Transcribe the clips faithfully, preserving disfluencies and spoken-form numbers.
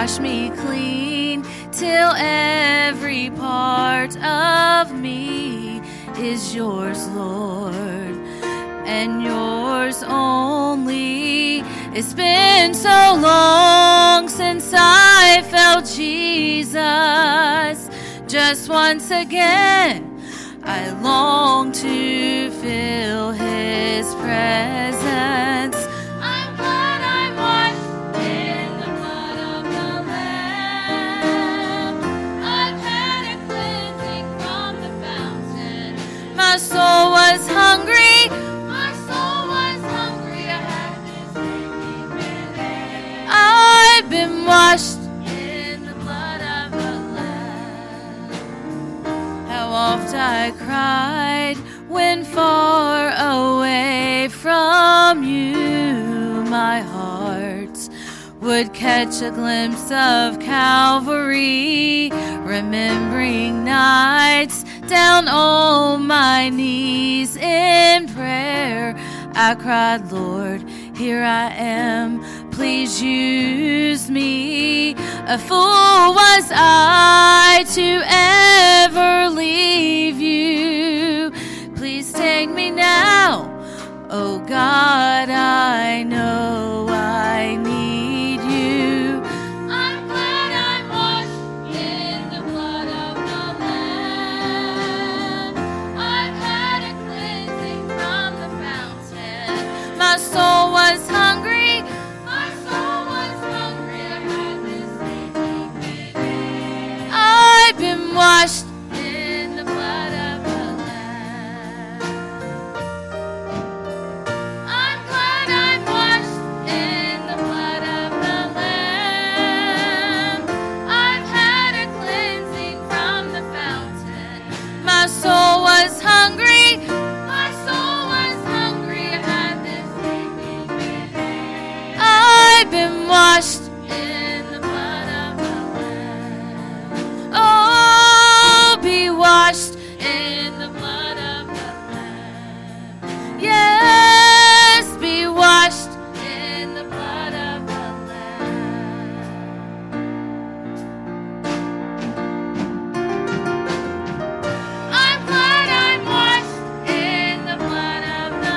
wash me clean till every part of me is yours, Lord, and yours only. It's been so long since I felt Jesus. Just once again, I long to feel His presence. I'm glad I'm washed in the blood of the Lamb. I've had a cleansing from the fountain. My soul was hungry. My soul was hungry. I had this aching within. I've been washed in the blood of the Lamb. How oft I cried when far away from you, my heart would catch a glimpse of Calvary, remembering nights down on my knees in prayer. I cried, Lord, here I am, please use me. A fool was I to ever leave you. Please take me now, oh God, I know I need you. I'm glad I'm washed in the blood of the Lamb. I've had a cleansing from the fountain. My soul was hungry. My soul was hungry. I had this aching within. I've been washed in the blood of the Lamb. I'm glad I'm washed in the blood of the Lamb. I've had a cleansing from the fountain. My soul was hungry. My soul was hungry. I had this aching within. I've been washed in the blood of the Lamb. Oh, be washed in the blood of the Lamb. Yes, be washed in the blood of the Lamb. I'm glad I'm washed in the blood of the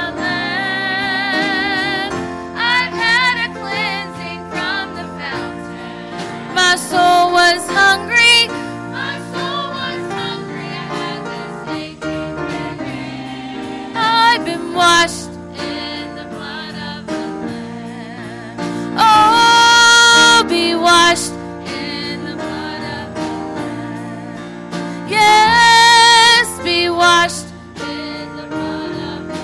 Lamb. I've had a cleansing from the fountain. My soul was hungry. My soul was hungry. I had this aching within. I've been washed in the blood of the Lamb. Oh, be washed in the blood of the Lamb. Yes, be washed in the blood of the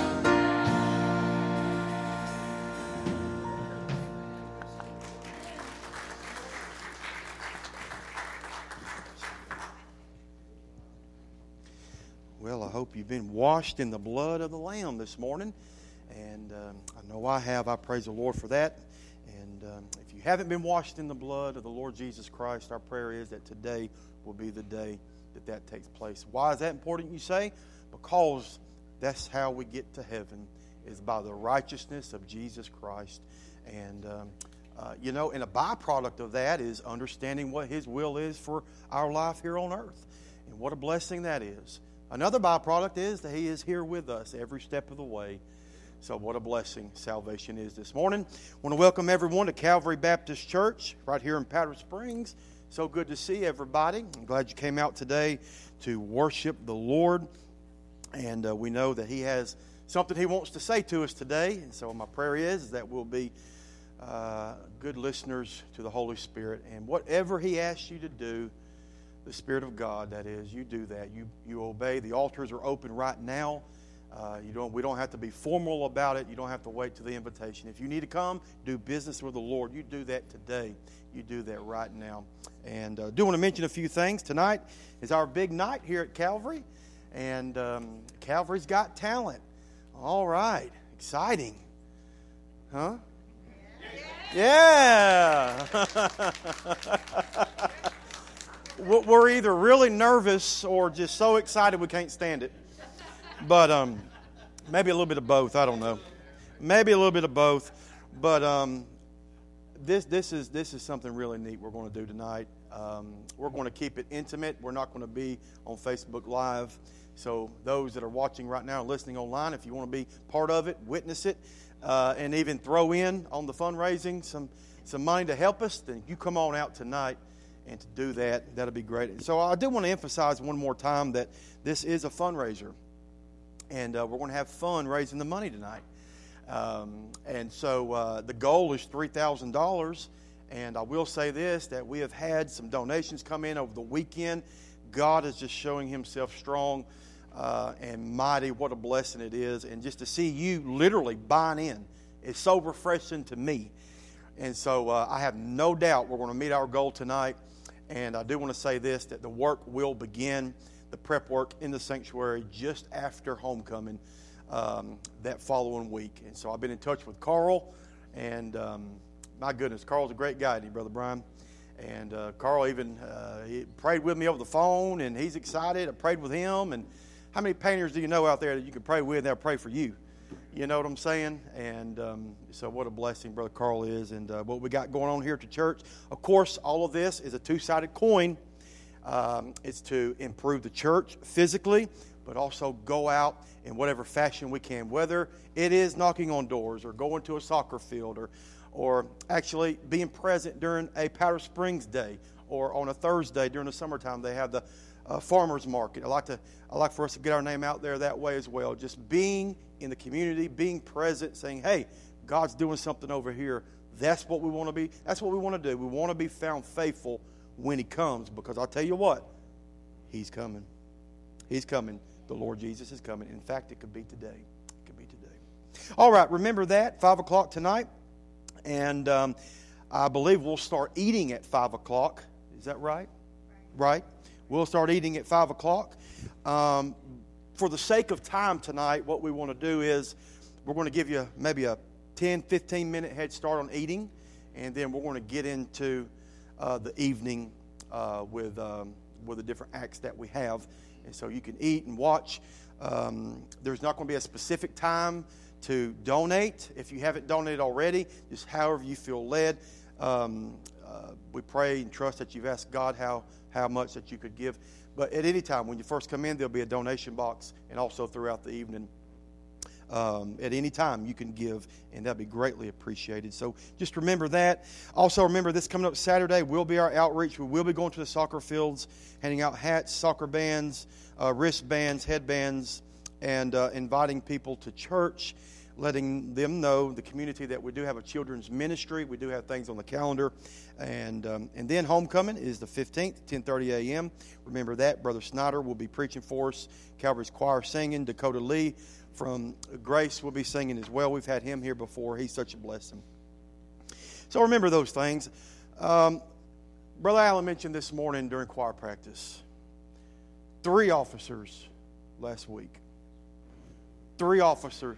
Well, I hope you've been washed in the blood of the Lamb this morning. And um, I know I have. I praise the Lord for that. And um, if you haven't been washed in the blood of the Lord Jesus Christ, our prayer is that today will be the day that that takes place. Why is that important, you say? Because that's how we get to heaven, is by the righteousness of Jesus Christ. And, um, uh, you know, and a byproduct of that is understanding what His will is for our life here on earth. And what a blessing that is. Another byproduct is that He is here with us every step of the way. So what a blessing salvation is this morning. I want to welcome everyone to Calvary Baptist Church right here in Powder Springs. So good to see everybody. I'm glad you came out today to worship the Lord. And uh, we know that He has something He wants to say to us today. And so my prayer is, is that we'll be uh, good listeners to the Holy Spirit. And whatever He asks you to do, the Spirit of God, that is, you do that. You you obey. The altars are open right now. Uh, you don't. We don't have to be formal about it. You don't have to wait till the invitation. If you need to come, do business with the Lord, you do that today. You do that right now. And I uh, do want to mention a few things. Tonight is our big night here at Calvary. And um, Calvary's Got Talent. All right. Exciting. Huh? Yeah. We're either really nervous or just so excited we can't stand it. But um, maybe a little bit of both. I don't know. Maybe a little bit of both. But um, this this is this is something really neat we're going to do tonight. Um, we're going to keep it intimate. We're not going to be on Facebook Live. So those that are watching right now, listening online, if you want to be part of it, witness it, uh, and even throw in on the fundraising some some money to help us, then you come on out tonight and to do that. That'll be great. And so I do want to emphasize one more time that this is a fundraiser, and uh, we're going to have fun raising the money tonight. Um, and so uh, the goal is three thousand dollars. And I will say this, that we have had some donations come in over the weekend. God is just showing himself strong uh, and mighty. What a blessing it is. And just to see you literally buying in is so refreshing to me. And so uh, I have no doubt we're going to meet our goal tonight. And I do want to say this, that the work will begin, the prep work in the sanctuary just after homecoming um, that following week. And so I've been in touch with Carl, and um, my goodness, Carl's a great guy, isn't he, Brother Brian? And uh, Carl even uh, he prayed with me over the phone, and he's excited. I prayed with him. And how many painters do you know out there that you can pray with and they'll pray for you? You know what I'm saying? And um, so what a blessing Brother Carl is, and uh, what we got going on here at the church. Of course, all of this is a two-sided coin. Um, it's to improve the church physically, but also go out in whatever fashion we can, whether it is knocking on doors or going to a soccer field or or actually being present during a Powder Springs Day, or on a Thursday during the summertime they have the uh, farmers market. I like to I like for us to get our name out there that way as well. Just being in the community, being present, saying, "Hey, God's doing something over here." That's what we want to be. That's what we want to do. We want to be found faithful when He comes, because I'll tell you what, He's coming. He's coming. The Lord Jesus is coming. In fact, it could be today. It could be today. All right, remember that five o'clock tonight. And um, I believe we'll start eating at five o'clock. Is that right? Right. We'll start eating at five o'clock. Um, for the sake of time tonight, what we want to do is we're going to give you maybe a ten, fifteen minute head start on eating. And then we're going to get into uh, the evening uh, with, um, with the different acts that we have. And so you can eat and watch. Um, there's not going to be a specific time to donate. If you haven't donated already, just however you feel led. Um, uh, we pray and trust that you've asked God how, how much that you could give. But at any time, when you first come in, there'll be a donation box, and also throughout the evening. Um, at any time you can give, and that'd be greatly appreciated. So just remember that. Also remember, this coming up Saturday will be our outreach. We will be going to the soccer fields, handing out hats, soccer bands, uh, wristbands, headbands, and uh, inviting people to church, letting them know, the community, that we do have a children's ministry. We do have things on the calendar. And um, and then homecoming is the fifteenth, ten thirty a.m. Remember that. Brother Snyder will be preaching for us. Calvary's choir singing. Dakota Lee from Grace will be singing as well. We've had him here before. He's such a blessing. So remember those things. Um, Brother Allen mentioned this morning during choir practice. Three officers last week. Three officers.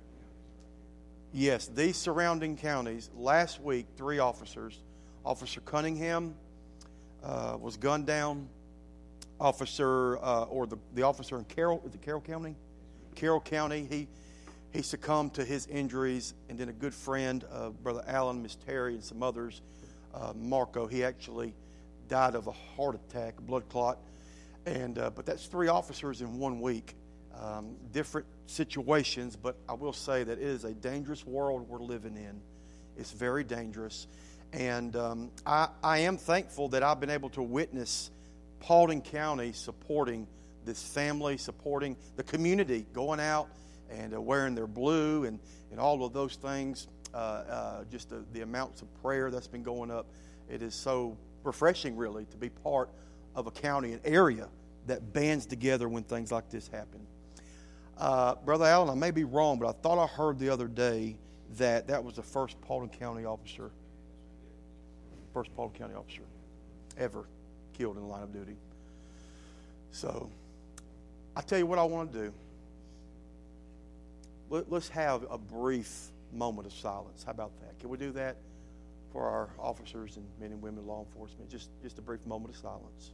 Yes, these surrounding counties. Last week, three officers. Officer Cunningham uh, was gunned down. Officer, uh, or the, the officer in Carroll, is it Carroll County? Carroll County, he he succumbed to his injuries. And then a good friend, uh, Brother Allen, Miss Terry, and some others, uh, Marco, he actually died of a heart attack, a blood clot. And uh, but that's three officers in one week. Um, different situations, but I will say that it is a dangerous world we're living in. It's very dangerous. And um, I, I am thankful that I've been able to witness Paulding County supporting this family, supporting the community, going out and uh, wearing their blue and, and all of those things. Uh, uh, just the, the amounts of prayer that's been going up. It is so refreshing, really, to be part of a county, an area that bands together when things like this happen. Uh, Brother Allen, I may be wrong, but I thought I heard the other day that that was the first Paulding County officer, first Paulding County officer ever killed in the line of duty. So, I tell you what I want to do. Let, let's have a brief moment of silence. How about that? Can we do that for our officers and men and women of law enforcement? Just, just a brief moment of silence.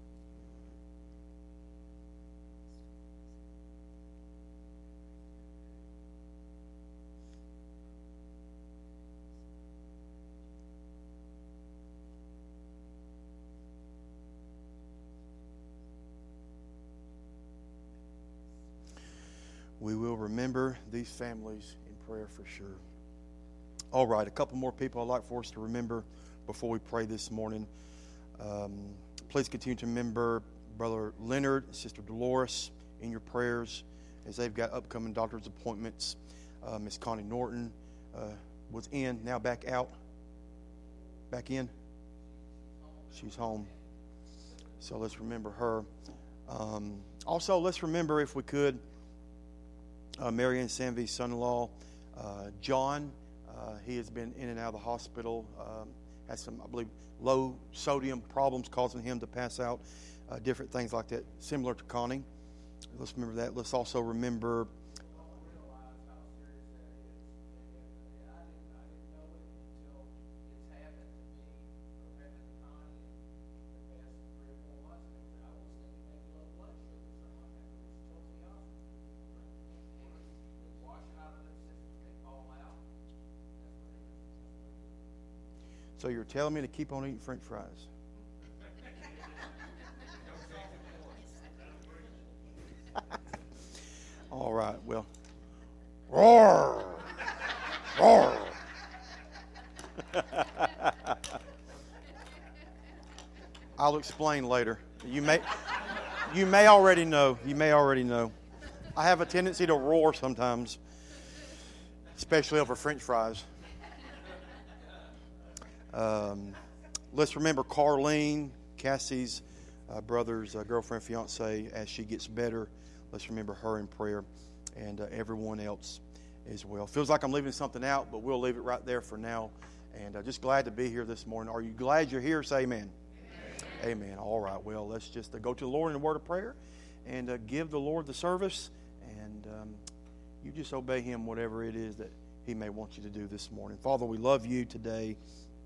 we will remember these families in prayer for sure. All right, a couple more people I'd like for us to remember before we pray this morning. Um, please continue to remember Brother Leonard, Sister Dolores in your prayers as they've got upcoming doctor's appointments. Uh, Miss Connie Norton uh, was in, now back out. Back in? She's home. So let's remember her. Um, also, let's remember, if we could, uh, Marianne Sanvy's son-in-law, uh, John. Uh, he has been in and out of the hospital. Um, has some, I believe, low sodium problems causing him to pass out. Uh, different things like that, similar to Connie. Let's remember that. Let's also remember. So you're telling me to keep on eating French fries? All right, well. Roar! Roar! I'll explain later. You may you may already know. You may already know. I have a tendency to roar sometimes, especially over French fries. Um, let's remember Carlene, Cassie's uh, brother's uh, girlfriend, fiance, as she gets better. Let's remember her in prayer, and uh, everyone else as well. Feels like I'm leaving something out, but we'll leave it right there for now. And uh, just glad to be here this morning. Are you glad you're here? Say amen. Amen. Amen. All right. Well, let's just uh, go to the Lord in a word of prayer and uh, give the Lord the service. And um, you just obey Him, whatever it is that He may want you to do this morning. Father, we love you today.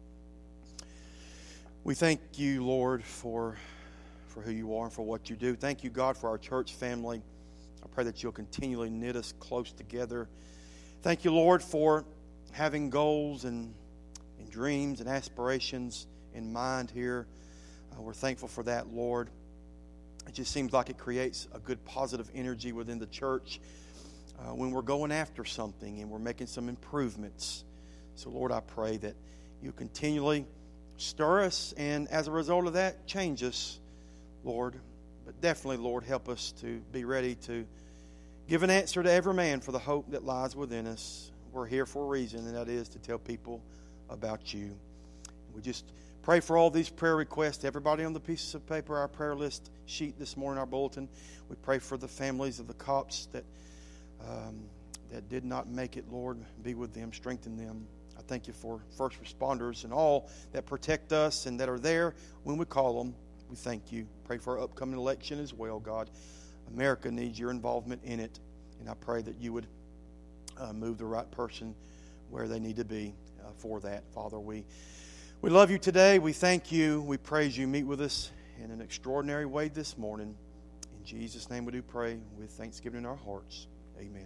We thank you, Lord, for for who you are and for what you do. Thank you, God, for our church family. I pray that you'll continually knit us close together. Thank you, Lord, for having goals and, and dreams and aspirations in mind here. Uh, we're thankful for that, Lord. It just seems like it creates a good positive energy within the church uh, when we're going after something and we're making some improvements. So, Lord, I pray that you continually stir us, and as a result of that, change us, Lord. But definitely, Lord, help us to be ready to give an answer to every man for the hope that lies within us. We're here for a reason, and that is to tell people about you. We just pray for all these prayer requests. Everybody on the pieces of paper, our prayer list sheet this morning, our bulletin. We pray for the families of the cops that um, that did not make it, Lord. Be with them, strengthen them. I thank you for first responders and all that protect us and that are there when we call them. We thank you. Pray for our upcoming election as well, God. America needs your involvement in it, and I pray that you would uh, move the right person where they need to be uh, for that. Father, we we love you today. We thank you. We praise you. Meet with us in an extraordinary way this morning. In Jesus' name we do pray with thanksgiving in our hearts. Amen.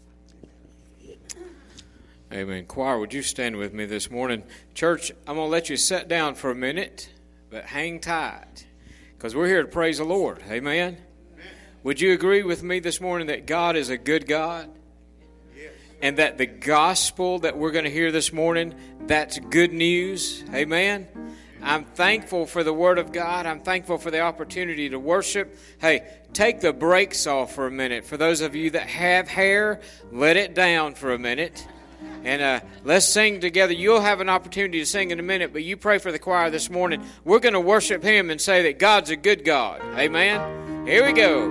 Amen. Amen. Choir, would you stand with me this morning? Church, I'm going to let you sit down for a minute, but hang tight, because we're here to praise the Lord. Amen? Amen. Would you agree with me this morning that God is a good God? Yes. And that the gospel that we're going to hear this morning, that's good news? Amen? I'm thankful for the Word of God. I'm thankful for the opportunity to worship. Hey, take the brakes off for a minute. For those of you that have hair, let it down for a minute. And uh, let's sing together. You'll have an opportunity to sing in a minute, but you pray for the choir this morning. We're going to worship Him and say that God's a good God. Amen? Here we go.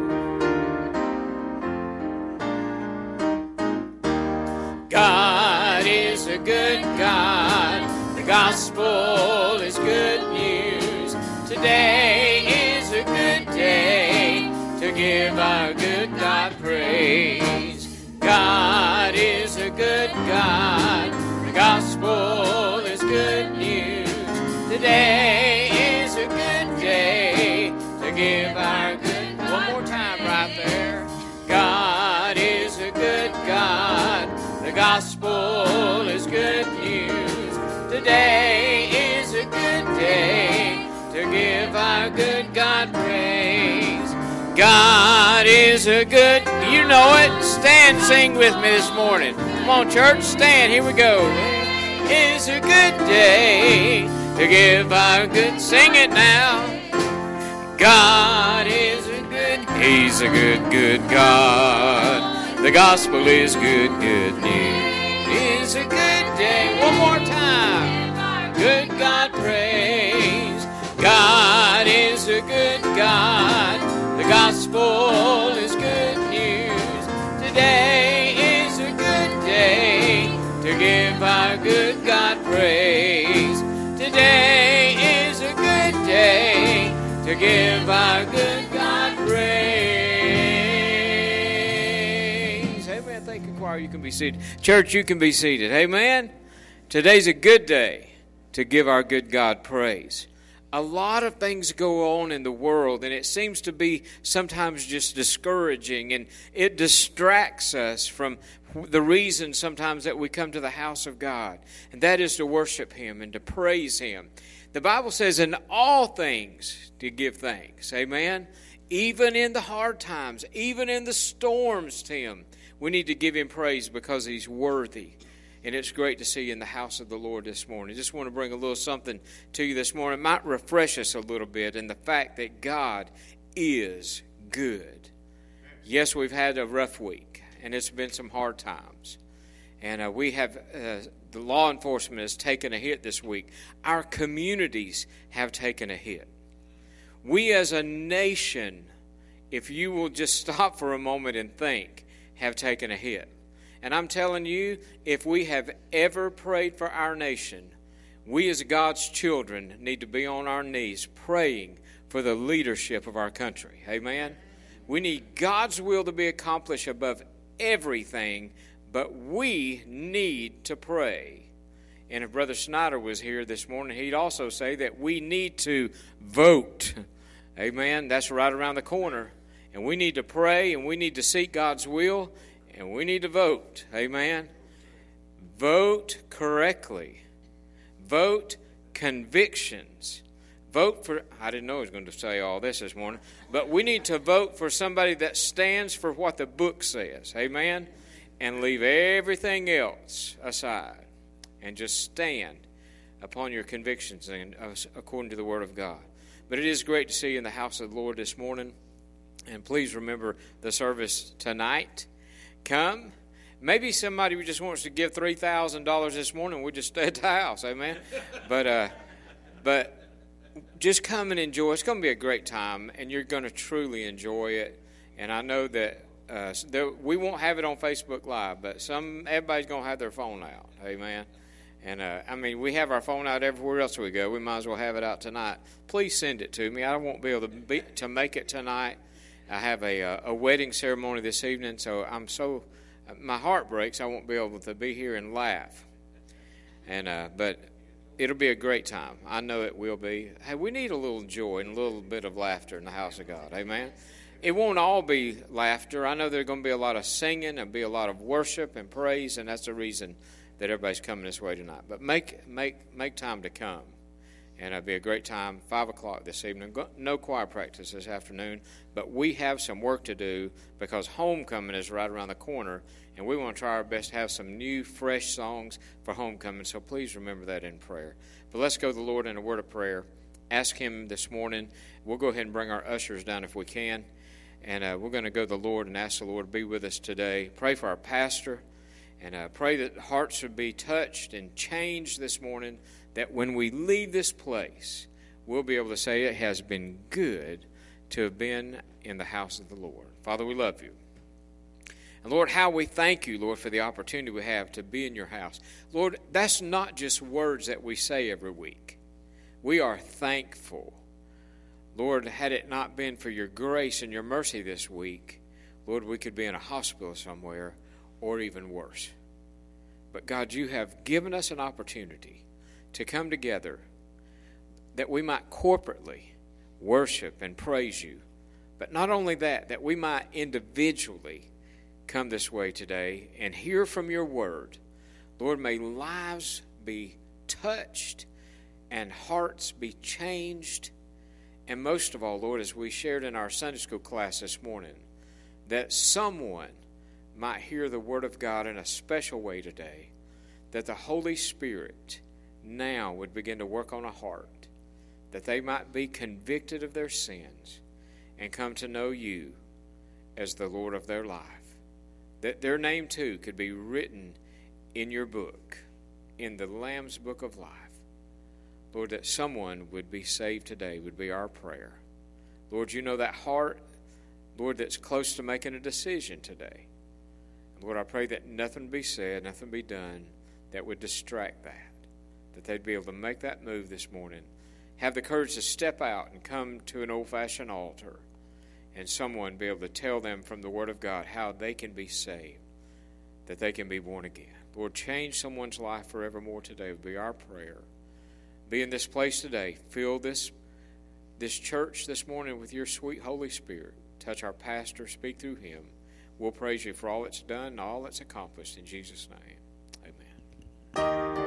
God is a good God. The gospel is good news. Today is a good day to give our good God praise. God is a good God. The gospel is good news. Today is a good day to give our good. One more time right there. God is a good God. The gospel is good news. Today is a good day to give our good God praise. God is a good, you know it. stand, sing with me this morning. Come on, church, stand. Here we go. It is a good day to give our good. Sing it now. God is a good. He's a good, good God. The gospel is good, good news. It's a good day. One more time. Good God, praise. God is a good God. The gospel is good news. Today is a good day to give our good God praise. Today is a good day to give our good God praise. Amen. Thank you, choir. You can be seated. Church, you can be seated. Amen. Today's a good day to give our good God praise. A lot of things go on in the world, and it seems to be sometimes just discouraging, and it distracts us from the reason sometimes that we come to the house of God, and that is to worship Him and to praise Him. The Bible says in all things to give thanks. Amen? Even in the hard times, even in the storms, Tim, we need to give Him praise because He's worthy. And it's great to see you in the house of the Lord this morning. I just want to bring a little something to you this morning. It might refresh us a little bit in the fact that God is good. Yes, we've had a rough week, and it's been some hard times. And uh, we have, uh, the law enforcement has taken a hit this week. Our communities have taken a hit. We as a nation, if you will just stop for a moment and think, have taken a hit. And I'm telling you, if we have ever prayed for our nation, we as God's children need to be on our knees praying for the leadership of our country. Amen? We need God's will to be accomplished above everything, but we need to pray. And if Brother Snyder was here this morning, he'd also say that we need to vote. Amen? That's right around the corner. And we need to pray, and we need to seek God's will. And we need to vote. Amen. Vote correctly. Vote convictions. Vote for, I didn't know I was going to say all this this morning, but we need to vote for somebody that stands for what the book says. Amen. And leave everything else aside. And just stand upon your convictions and according to the Word of God. But it is great to see you in the house of the Lord this morning. And please remember the service tonight. Come. Maybe somebody just wants to give three thousand dollars this morning. We just stay at the house. Amen. But uh, but just come and enjoy. It's going to be a great time, and you're going to truly enjoy it. And I know that uh, there, we won't have it on Facebook Live, but some everybody's going to have their phone out. Amen. And, uh, I mean, we have our phone out everywhere else we go. We might as well have it out tonight. Please send it to me. I won't be able to, be, to make it tonight. I have a a wedding ceremony this evening, so I'm so my heart breaks. I won't be able to be here and laugh, and uh, but it'll be a great time. I know it will be. Hey, we need a little joy and a little bit of laughter in the house of God. Amen. It won't all be laughter. I know there's going to be a lot of singing and be a lot of worship and praise, and that's the reason that everybody's coming this way tonight. But make make make time to come. And it'll be a great time, five o'clock this evening. No choir practice this afternoon, but we have some work to do because homecoming is right around the corner, and we want to try our best to have some new, fresh songs for homecoming, so please remember that in prayer. But let's go to the Lord in a word of prayer. Ask Him this morning. We'll go ahead and bring our ushers down if we can, and uh, we're going to go to the Lord and ask the Lord to be with us today. Pray for our pastor, and uh, pray that hearts would be touched and changed this morning, that when we leave this place, we'll be able to say it has been good to have been in the house of the Lord. Father, we love you. And Lord, how we thank you, Lord, for the opportunity we have to be in your house. Lord, that's not just words that we say every week. We are thankful. Lord, had it not been for your grace and your mercy this week, Lord, we could be in a hospital somewhere or even worse. But God, you have given us an opportunity to come together that we might corporately worship and praise you. But not only that, that we might individually come this way today and hear from your word. Lord, may lives be touched and hearts be changed. And most of all, Lord, as we shared in our Sunday school class this morning, that someone might hear the Word of God in a special way today, that the Holy Spirit now would begin to work on a heart, that they might be convicted of their sins and come to know you as the Lord of their life, that their name too could be written in your book, in the Lamb's Book of Life. Lord, that someone would be saved today would be our prayer. Lord, you know that heart, Lord, that's close to making a decision today. Lord, I pray that nothing be said, nothing be done that would distract that, that they'd be able to make that move this morning, have the courage to step out and come to an old-fashioned altar, and someone be able to tell them from the Word of God how they can be saved, that they can be born again. Lord, change someone's life forevermore today would be our prayer. Be in this place today. Fill this, this church this morning with your sweet Holy Spirit. Touch our pastor. Speak through him. We'll praise you for all that's done and all that's accomplished in Jesus' name. Amen.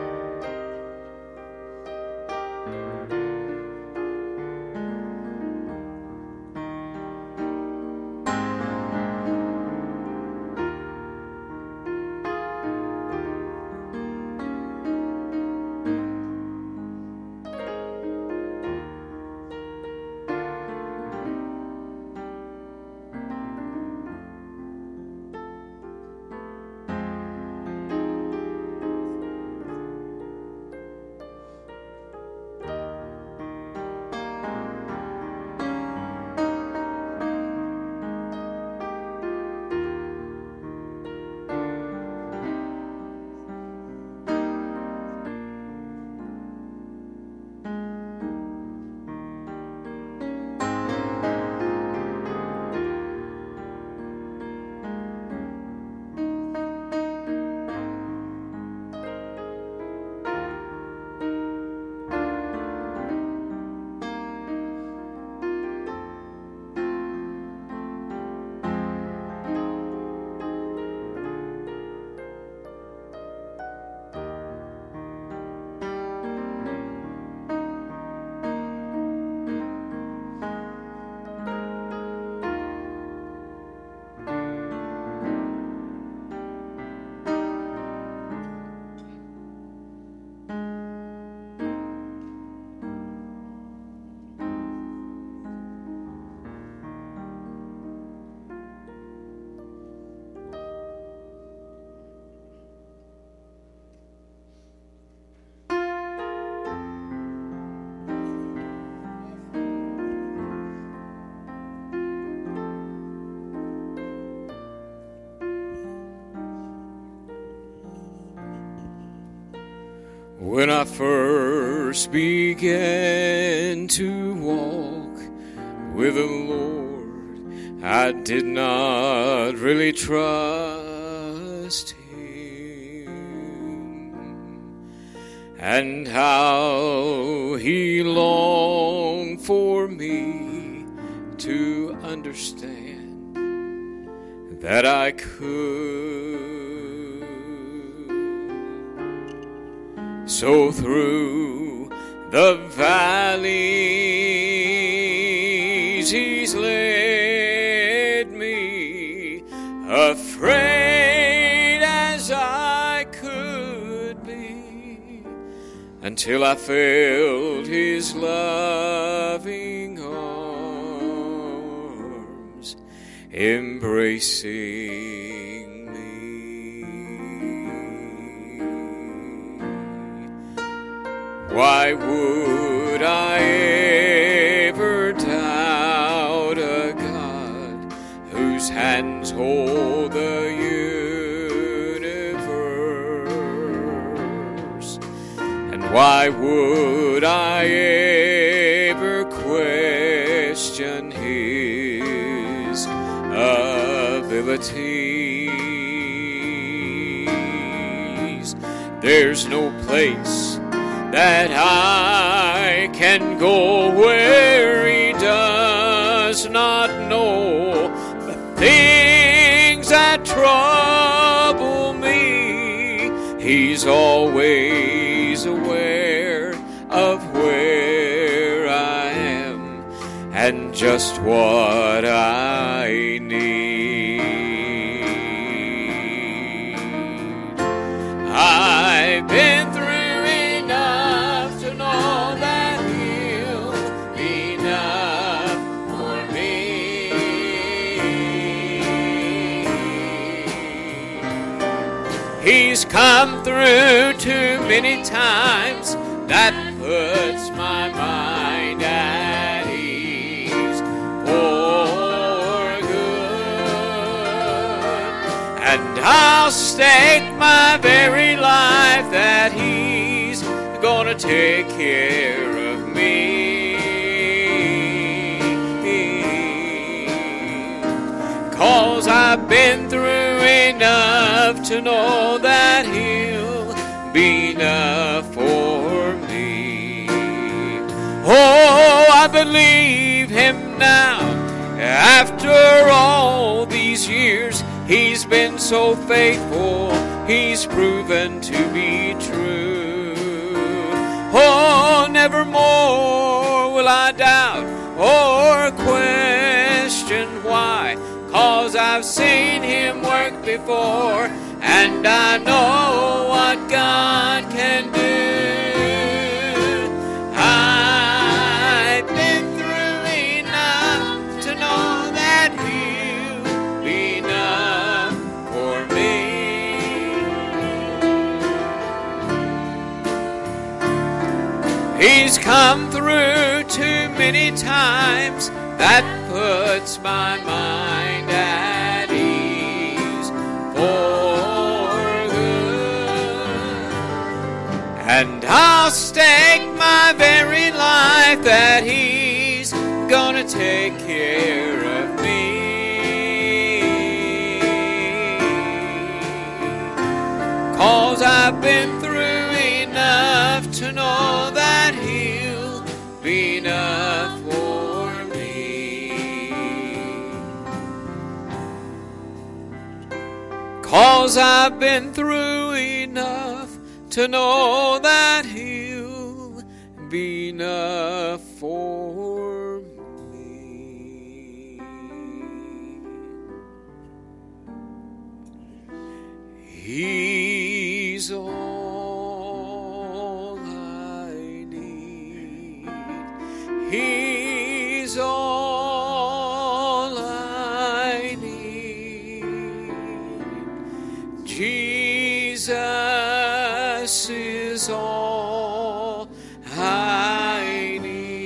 When I first began to walk with the Lord, I did not really trust Him, and how He longed for me to understand that I could. So through the valleys He's led me, afraid as I could be, until I felt His loving arms embracing. Why would I ever doubt a God whose hands hold the universe? And why would I ever question His abilities? There's no place that I can go where He does not know the things that trouble me. He's always aware of where I am and just what I need. I've been through enough to know that He'll be enough for me. He's come through too many times, that puts my mind at ease for good. And I'll stake my very life that He's gonna take care of me. 'Cause I've been through enough to know that He'll be enough for me. Oh, I believe Him now. After all these years, He's been so faithful. He's proven to be true. Oh, nevermore will I doubt or question why. 'Cause I've seen Him work before, and I know what God can do. I've been through enough to know that He'll be enough for me. He's come through too many times, that puts my mind at ease for good. And I'll stake my very life that He's gonna take care of me. 'Cause I've been through enough to know that He'll be enough for me. 'Cause I've been through enough to know that He'll be enough for me. He's all I need. He's all I need. Jesus is all I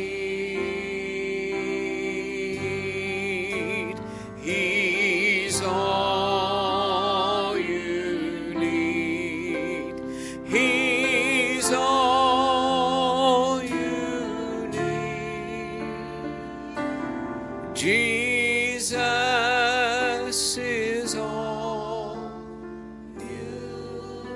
need. He's all you need. He's all you need. Jesus is all you.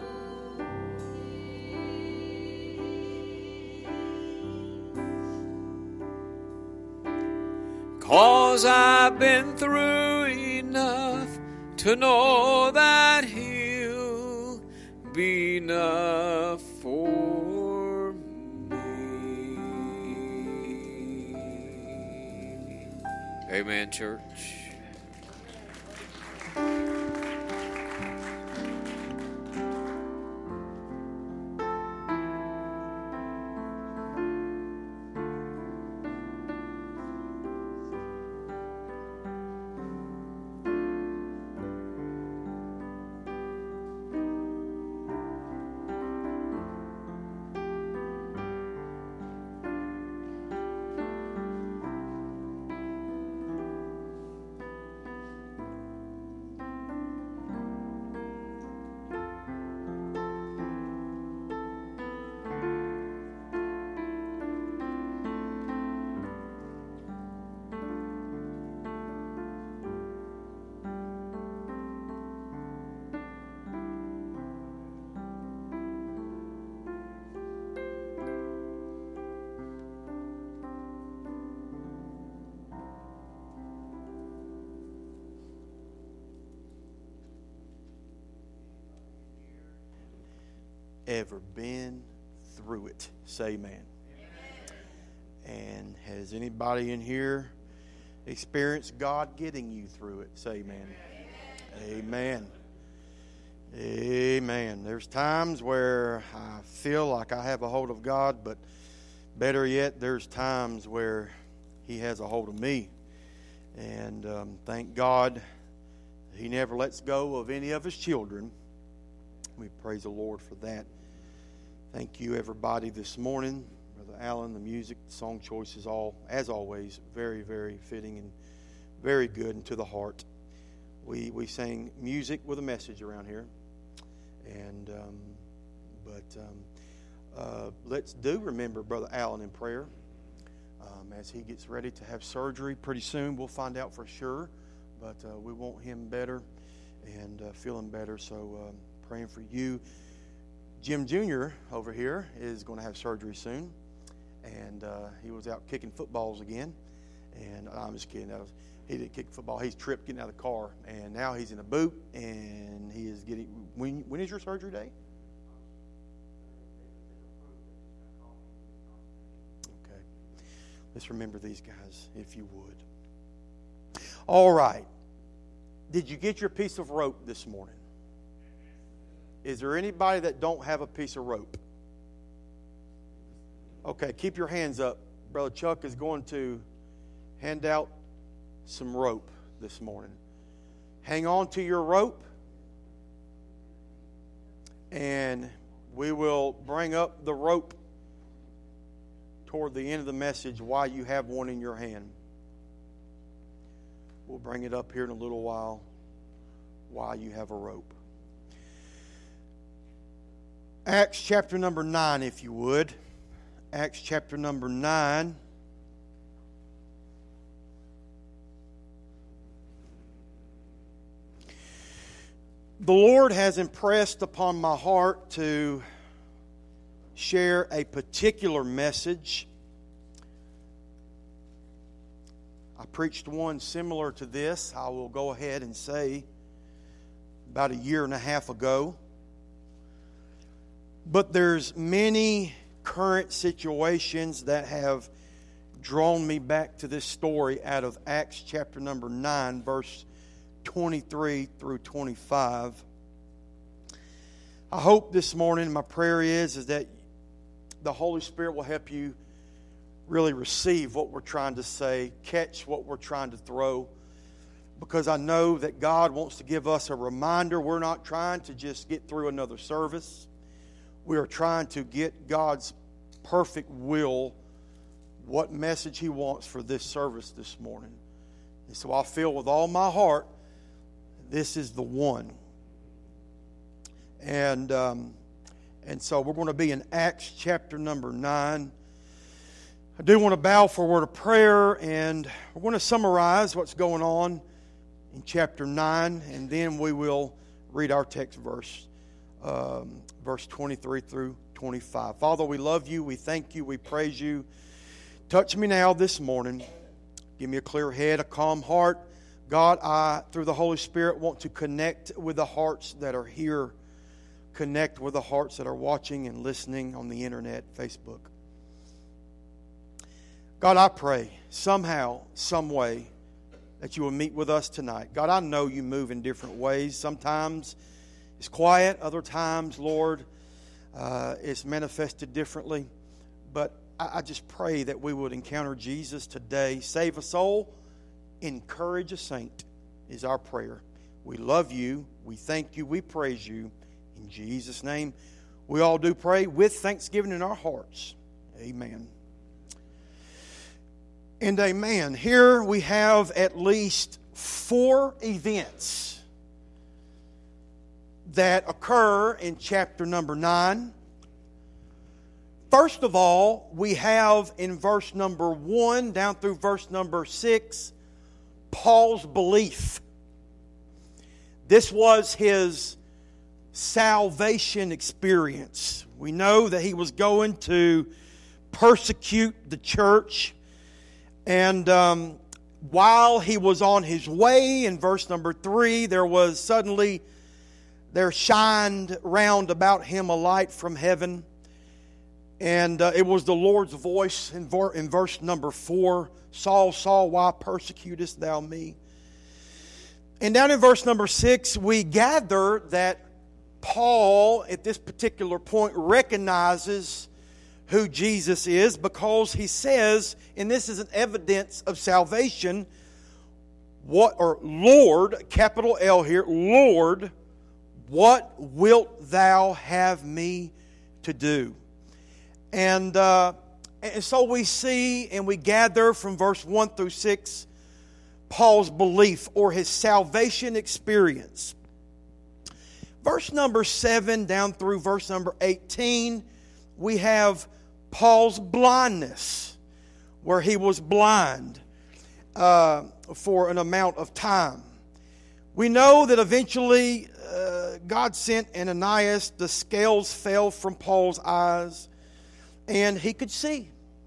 'Cause I've been through enough to know that He'll be enough for me. Amen, church. Ever been through it? Say amen. Amen. And has anybody in here experienced God getting you through it? Say amen. Amen. Amen. Amen. There's times where I feel like I have a hold of God, but better yet, there's times where He has a hold of me. And um, thank God He never lets go of any of His children. We praise the Lord for that. Thank you, everybody, this morning. Brother Allen, the music, the song choices, all, as always, very, very fitting and very good and to the heart. We we sang music with a message around here. And um, but um, uh, let's do remember Brother Allen in prayer um, as he gets ready to have surgery pretty soon. We'll find out for sure, but uh, we want him better and uh, feeling better. So um, praying for you. Jim Junior over here is going to have surgery soon, and uh, he was out kicking footballs again. And I'm just kidding. That was, he didn't kick football. He's tripped getting out of the car, and now he's in a boot, and he is getting. When when is your surgery day? Okay, let's remember these guys, if you would. All right. Did you get your piece of rope this morning? Is there anybody that don't have a piece of rope? Okay, keep your hands up. Brother Chuck is going to hand out some rope this morning. Hang on to your rope, and we will bring up the rope toward the end of the message while you have one in your hand. We'll bring it up here in a little while while you have a rope. Acts chapter number nine, if you would. Acts chapter number nine. The Lord has impressed upon my heart to share a particular message. I preached one similar to this, I will go ahead and say, about a year and a half ago. But there's many current situations that have drawn me back to this story out of Acts chapter number nine, verse twenty-three through twenty-five. I hope this morning, my prayer is, is that the Holy Spirit will help you really receive what we're trying to say, catch what we're trying to throw, because I know that God wants to give us a reminder. We're not trying to just get through another service. We are trying to get God's perfect will, what message He wants for this service this morning. And so I feel with all my heart, this is the one. And um, and so we're going to be in Acts chapter number nine. I do want to bow for a word of prayer, and we're going to summarize what's going on in chapter nine, and then we will read our text verse, um, verse twenty-three through twenty-five. Father, we love you, we thank you, we praise you. Touch me now this morning. Give me a clear head, a calm heart. God, I, through the Holy Spirit, want to connect with the hearts that are here. Connect with the hearts that are watching and listening on the internet, Facebook. God, I pray somehow, some way, that you will meet with us tonight. God, I know you move in different ways. Sometimes it's quiet. Other times, Lord, uh, it's manifested differently. But I, I just pray that we would encounter Jesus today. Save a soul. Encourage a saint is our prayer. We love you. We thank you. We praise you. In Jesus' name, we all do pray with thanksgiving in our hearts. Amen. And amen. Here we have at least four events that occur in chapter number nine. First of all, we have in verse number one down through verse number six, Paul's belief. This was his salvation experience. We know that he was going to persecute the church. And um, while he was on his way, in verse number three, there was suddenly, there shined round about him a light from heaven. And uh, it was the Lord's voice in, ver- in verse number four. Saul, Saul, why persecutest thou me? And down in verse number six, we gather that Paul, at this particular point, recognizes who Jesus is because he says, and this is an evidence of salvation, what, or Lord, capital L here, Lord, what wilt thou have me to do? And, uh, and so we see and we gather from verse one through six Paul's belief or his salvation experience. Verse number seven down through verse number eighteen, we have Paul's blindness, where he was blind uh, for an amount of time. We know that eventually uh, God sent Ananias, the scales fell from Paul's eyes, and he could see.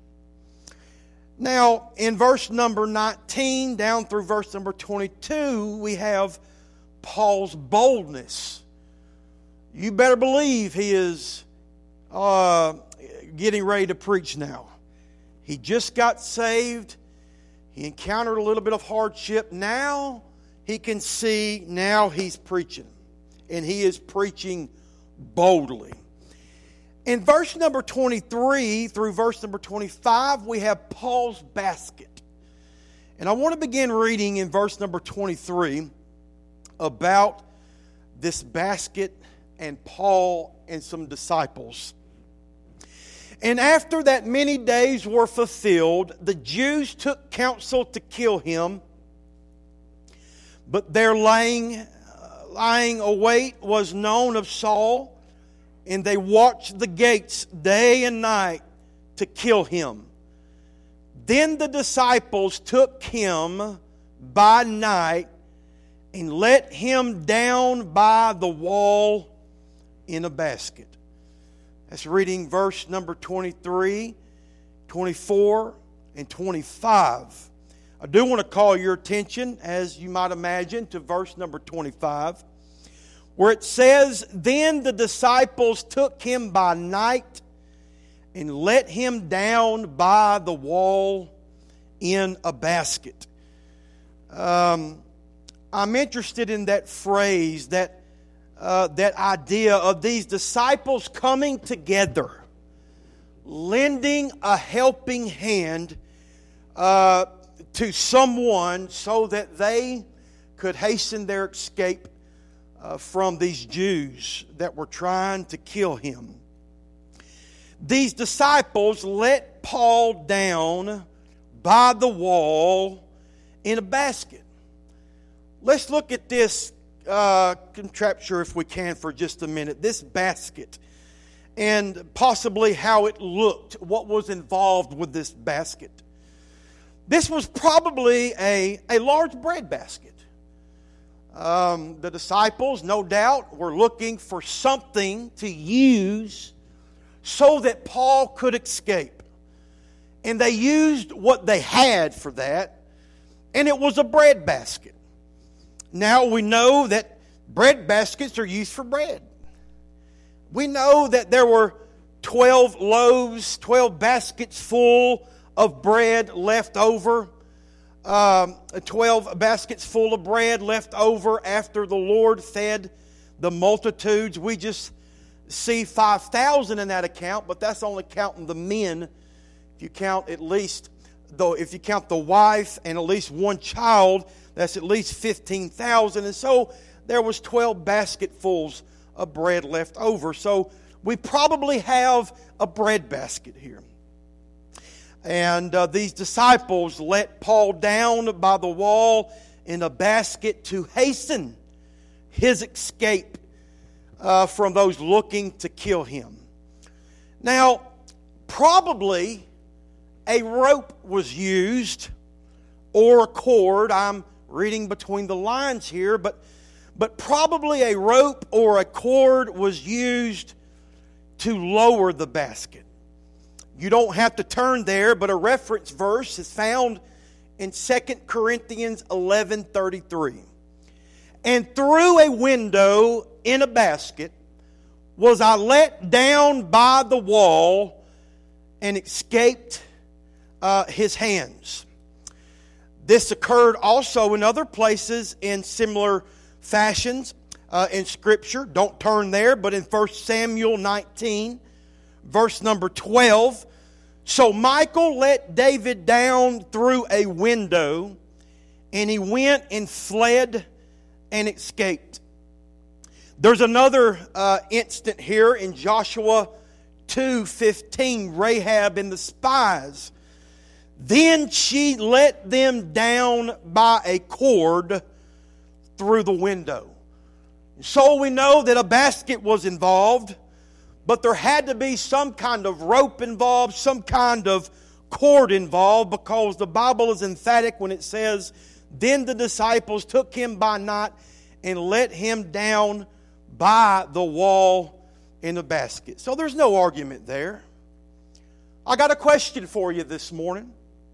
Now, in verse number nineteen down through verse number twenty-two, we have Paul's boldness. You better believe he is uh, getting ready to preach now. He just got saved. He encountered a little bit of hardship. Now he can see. Now he's preaching. And he is preaching boldly. In verse number twenty-three through verse number twenty-five, we have Paul's basket. And I want to begin reading in verse number twenty-three about this basket and Paul and some disciples. And after that many days were fulfilled, the Jews took counsel to kill him. But their lying, uh, lying await was known of Saul, and they watched the gates day and night to kill him. Then the disciples took him by night and let him down by the wall in a basket. That's reading verse number twenty-three, twenty-four, and twenty-five. I do want to call your attention, as you might imagine, to verse number twenty-five, where it says, Then the disciples took him by night and let him down by the wall in a basket. Um, I'm interested in that phrase, that uh, that idea of these disciples coming together, lending a helping hand uh, to someone so that they could hasten their escape uh, from these Jews that were trying to kill him. These disciples let Paul down by the wall in a basket. Let's look at this uh, contrapture, if we can, for just a minute. This basket, and possibly how it looked, what was involved with this basket. This was probably a, a large bread basket. Um, the disciples, no doubt, were looking for something to use so that Paul could escape. And they used what they had for that, and it was a bread basket. Now we know that bread baskets are used for bread. We know that there were twelve loaves, twelve baskets full of bread left over. Um, twelve baskets full of bread left over after the Lord fed the multitudes. We just see five thousand in that account, but that's only counting the men. If you count at least, though, if you count the wife and at least one child, that's at least fifteen thousand. And so there was twelve basketfuls of bread left over. So we probably have a bread basket here. And uh, these disciples let Paul down by the wall in a basket to hasten his escape uh, from those looking to kill him. Now, probably a rope was used, or a cord. I'm reading between the lines here, but, but probably a rope or a cord was used to lower the basket. You don't have to turn there, but a reference verse is found in Second Corinthians eleven thirty-three. And through a window in a basket was I let down by the wall and escaped uh, his hands. This occurred also in other places in similar fashions. uh, in Scripture. Don't turn there, but in First Samuel nineteen, verse number twelve. So Michal let David down through a window, and he went and fled and escaped. There's another uh, instant here in Joshua two fifteen, Rahab and the spies. Then she let them down by a cord through the window. So we know that a basket was involved, but there had to be some kind of rope involved, some kind of cord involved, because the Bible is emphatic when it says, then the disciples took him by night and let him down by the wall in a basket. So there's no argument there. I got a question for you this morning.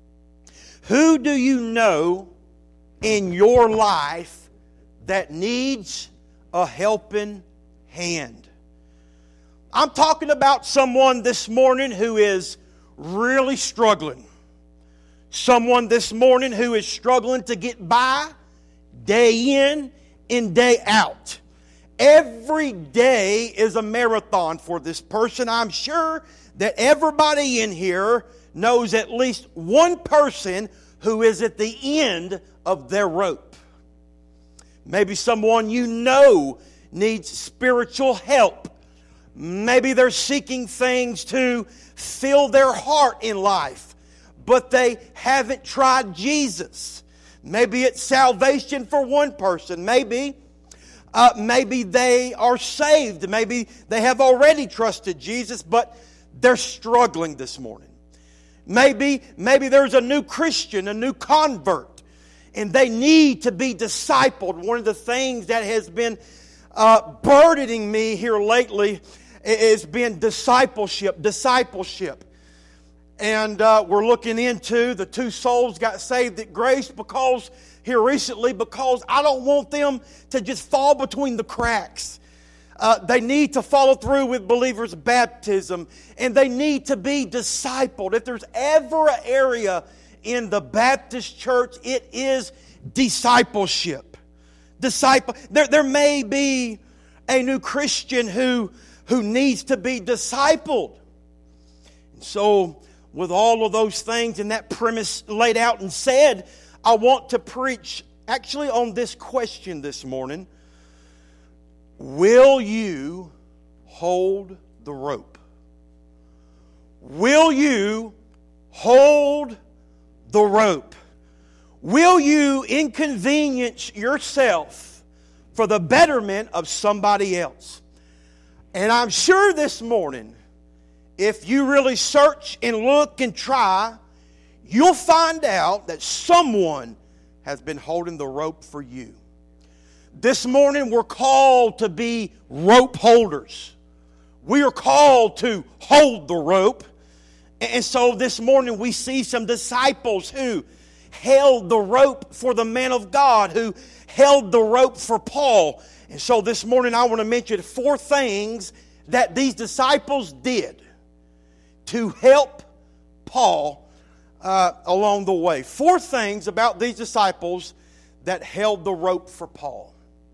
Who do you know in your life that needs a helping hand? I'm talking about someone this morning who is really struggling. Someone this morning who is struggling to get by day in and day out. Every day is a marathon for this person. I'm sure that everybody in here knows at least one person who is at the end of their rope. Maybe someone you know needs spiritual help. Maybe they're seeking things to fill their heart in life, but they haven't tried Jesus. Maybe it's salvation for one person. Maybe uh, maybe they are saved. Maybe they have already trusted Jesus, but they're struggling this morning. Maybe, maybe there's a new Christian, a new convert, and they need to be discipled. One of the things that has been uh, burdening me here lately has been discipleship, discipleship. And uh, we're looking into the two souls got saved at Grace because here recently because I don't want them to just fall between the cracks. Uh, they need to follow through with believers' baptism, and they need to be discipled. If there's ever an area in the Baptist church, it is discipleship. Disciple. There, there may be a new Christian who, who needs to be discipled. And so, with all of those things and that premise laid out and said, I want to preach actually on this question this morning. Will you hold the rope? Will you hold the rope? Will you inconvenience yourself for the betterment of somebody else? And I'm sure this morning, if you really search and look and try, you'll find out that someone has been holding the rope for you. This morning we're called to be rope holders. We are called to hold the rope. And so this morning we see some disciples who held the rope for the man of God, who held the rope for Paul. And so this morning I want to mention four things that these disciples did to help Paul uh, along the way. Four things about these disciples that held the rope for Paul.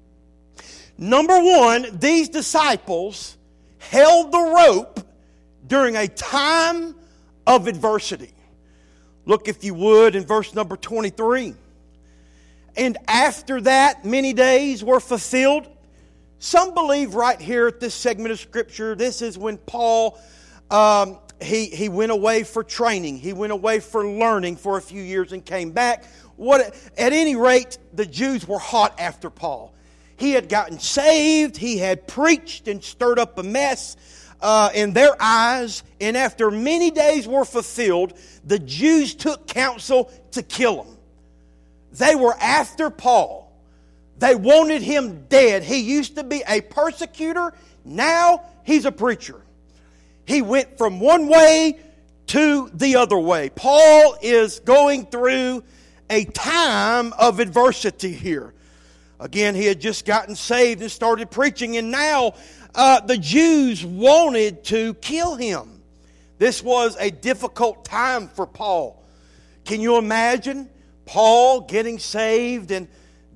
Number one, these disciples held the rope during a time of adversity. Look, if you would, in verse number twenty-three. And after that, many days were fulfilled. Some believe right here at this segment of Scripture, this is when Paul, um, he, he went away for training. He went away for learning for a few years and came back. What, at any rate, the Jews were hot after Paul. He had gotten saved. He had preached and stirred up a mess uh, in their eyes. And after many days were fulfilled, the Jews took counsel to kill him. They were after Paul. They wanted him dead. He used to be a persecutor. Now he's a preacher. He went from one way to the other way. Paul is going through a time of adversity here. Again, he had just gotten saved and started preaching, and now uh, the Jews wanted to kill him. This was a difficult time for Paul. Can you imagine Paul getting saved and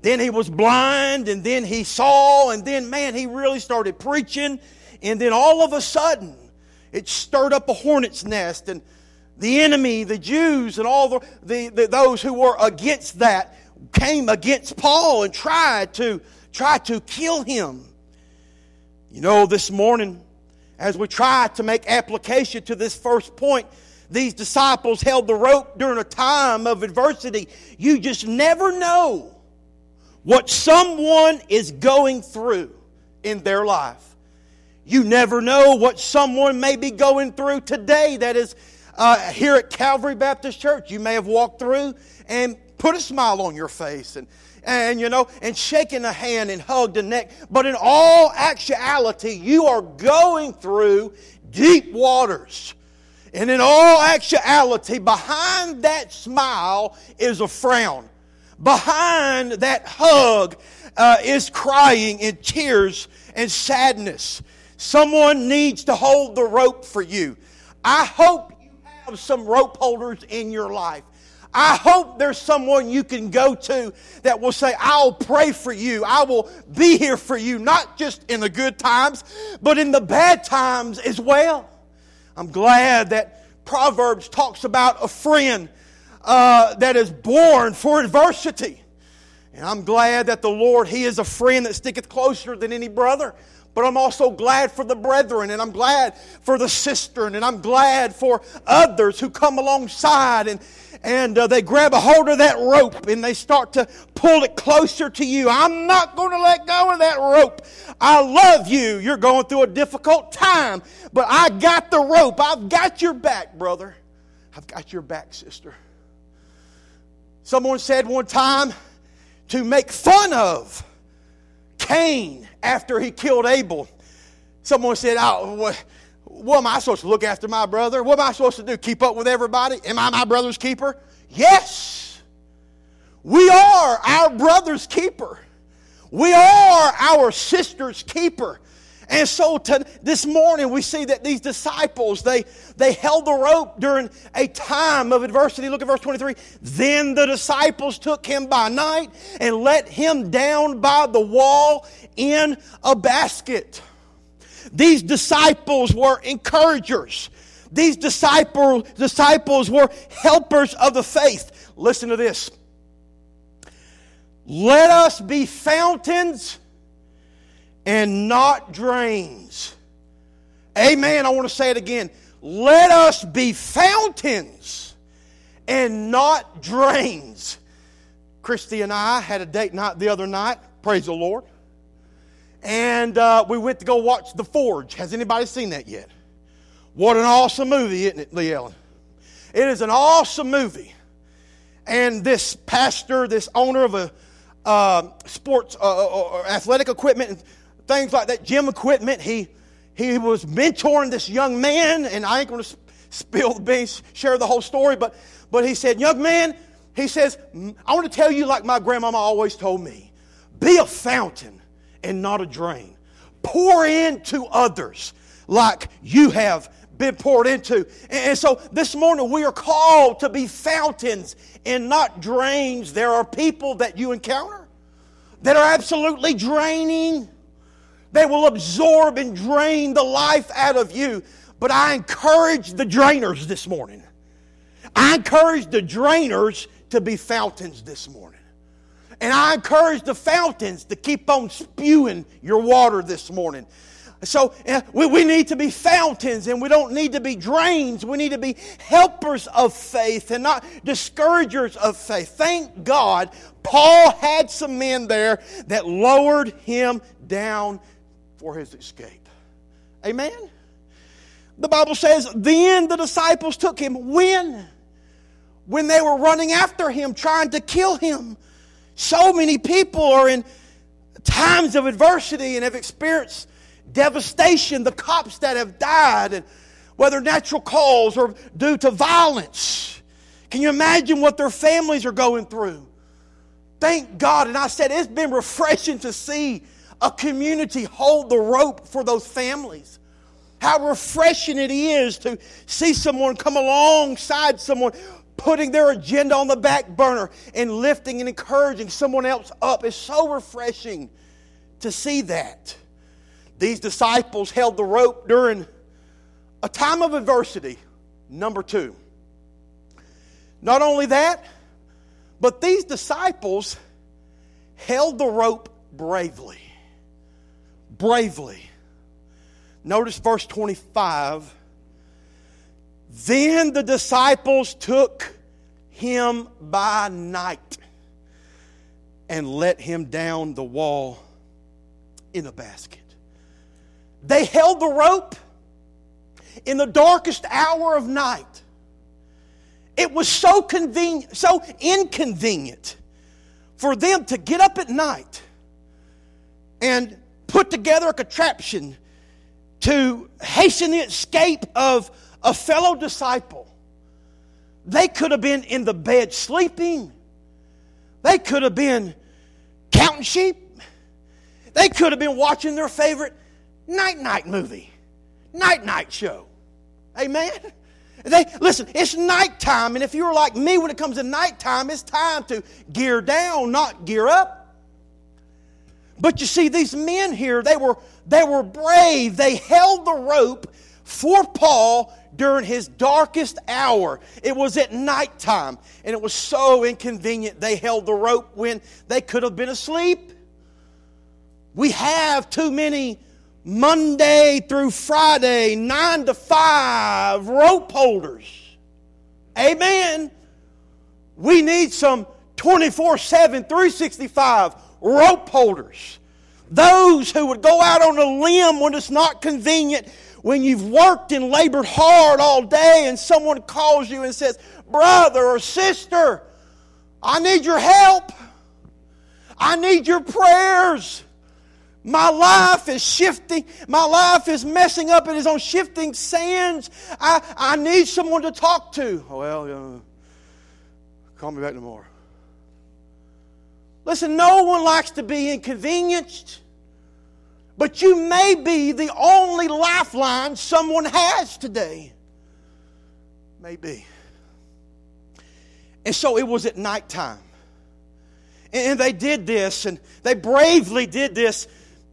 Then he was blind, and then he saw, and then, man, he really started preaching. And then all of a sudden, it stirred up a hornet's nest, and the enemy, the Jews, and all the, the, the those who were against that came against Paul and tried to try to kill him. You know, this morning, as we try to make application to this first point, these disciples held the rope during a time of adversity. You just never know what someone is going through in their life. You never know what someone may be going through today that is uh, here at Calvary Baptist Church. You may have walked through and put a smile on your face and, and you know, and shaken a hand and hugged a neck. But in all actuality, you are going through deep waters. And in all actuality, behind that smile is a frown. Behind that hug uh, is crying and tears and sadness. Someone needs to hold the rope for you. I hope you have some rope holders in your life. I hope there's someone you can go to that will say, I'll pray for you. I will be here for you, not just in the good times, but in the bad times as well. I'm glad that Proverbs talks about a friend Uh, that is born for adversity. And I'm glad that the Lord, He is a friend that sticketh closer than any brother. But I'm also glad for the brethren, and I'm glad for the cistern, and I'm glad for others who come alongside and, and uh, they grab a hold of that rope and they start to pull it closer to you. I'm not going to let go of that rope. I love you. You're going through a difficult time, but I got the rope. I've got your back, brother. I've got your back, sister. Someone said one time to make fun of Cain after he killed Abel. Someone said, oh, what, what am I supposed to look after my brother? What am I supposed to do? Keep up with everybody? Am I my brother's keeper? Yes. We are our brother's keeper. We are our sister's keeper. And so to, this morning we see that these disciples, they, they held the rope during a time of adversity. Look at verse twenty-three. Then the disciples took him by night and let him down by the wall in a basket. These disciples were encouragers. These disciple, disciples were helpers of the faith. Listen to this. Let us be fountains and not drains. Amen. I want to say it again. Let us be fountains and not drains. Christy and I had a date night the other night. Praise the Lord. And uh, we went to go watch The Forge. Has anybody seen that yet? What an awesome movie, isn't it, Lee Ellen? It is an awesome movie. And this pastor, this owner of a uh, sports uh, or athletic equipment and things like that, gym equipment, he he was mentoring this young man, and I ain't going to spill the beans, share the whole story, but but he said, young man, he says, I want to tell you like my grandmama always told me, be a fountain and not a drain. Pour into others like you have been poured into. And so this morning we are called to be fountains and not drains. There are people that you encounter that are absolutely draining. They will absorb and drain the life out of you. But I encourage the drainers this morning. I encourage the drainers to be fountains this morning. And I encourage the fountains to keep on spewing your water this morning. So uh, we, we need to be fountains, and we don't need to be drains. We need to be helpers of faith and not discouragers of faith. Thank God Paul had some men there that lowered him down for his escape. Amen? The Bible says, then the disciples took him. When? When they were running after him, trying to kill him. So many people are in times of adversity and have experienced devastation. The cops that have died, and whether natural cause or due to violence. Can you imagine what their families are going through? Thank God. And I said it's been refreshing to see a community hold the rope for those families. How refreshing it is to see someone come alongside someone, putting their agenda on the back burner and lifting and encouraging someone else up. It's so refreshing to see that. These disciples held the rope during a time of adversity. Number two. Not only that, but these disciples held the rope bravely. Bravely. Notice verse twenty-five. Then the disciples took him by night and let him down the wall in a basket. They held the rope in the darkest hour of night. It was so convenient, so inconvenient for them to get up at night and put together a contraption to hasten the escape of a fellow disciple. They could have been in the bed sleeping. They could have been counting sheep. They could have been watching their favorite night-night movie, night-night show. Amen? They, listen, it's nighttime, and if you're like me, when it comes to nighttime, it's time to gear down, not gear up. But you see, these men here, they were, they were brave. They held the rope for Paul during his darkest hour. It was at nighttime, and it was so inconvenient. They held the rope when they could have been asleep. We have too many Monday through Friday, nine to five rope holders. Amen. We need some twenty-four seven, three sixty-five rope holders. Those who would go out on a limb when it's not convenient, when you've worked and labored hard all day and someone calls you and says, brother or sister, I need your help. I need your prayers. My life is shifting. My life is messing up. It is on shifting sands. I, I need someone to talk to. Well, uh, call me back tomorrow. Listen, no one likes to be inconvenienced. But you may be the only lifeline someone has today. Maybe. And so it was at nighttime. And they did this, and they bravely did this.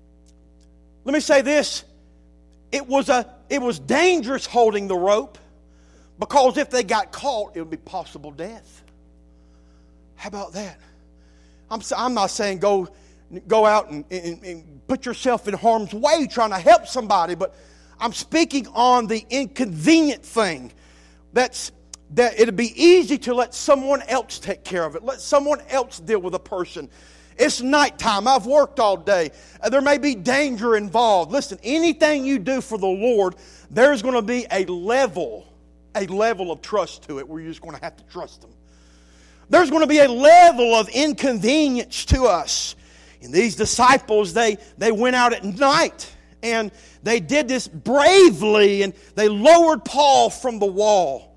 Let me say this. It was a it was dangerous holding the rope, because if they got caught, it would be possible death. How about that? I'm I'm not saying go go out and, and, and put yourself in harm's way trying to help somebody, but I'm speaking on the inconvenient thing. That's that it'd be easy to let someone else take care of it. Let someone else deal with a person. It's nighttime. I've worked all day. There may be danger involved. Listen, anything you do for the Lord, there's going to be a level, a level of trust to it where you're just going to have to trust Him. There's going to be a level of inconvenience to us. And these disciples, they, they went out at night, and they did this bravely, and they lowered Paul from the wall.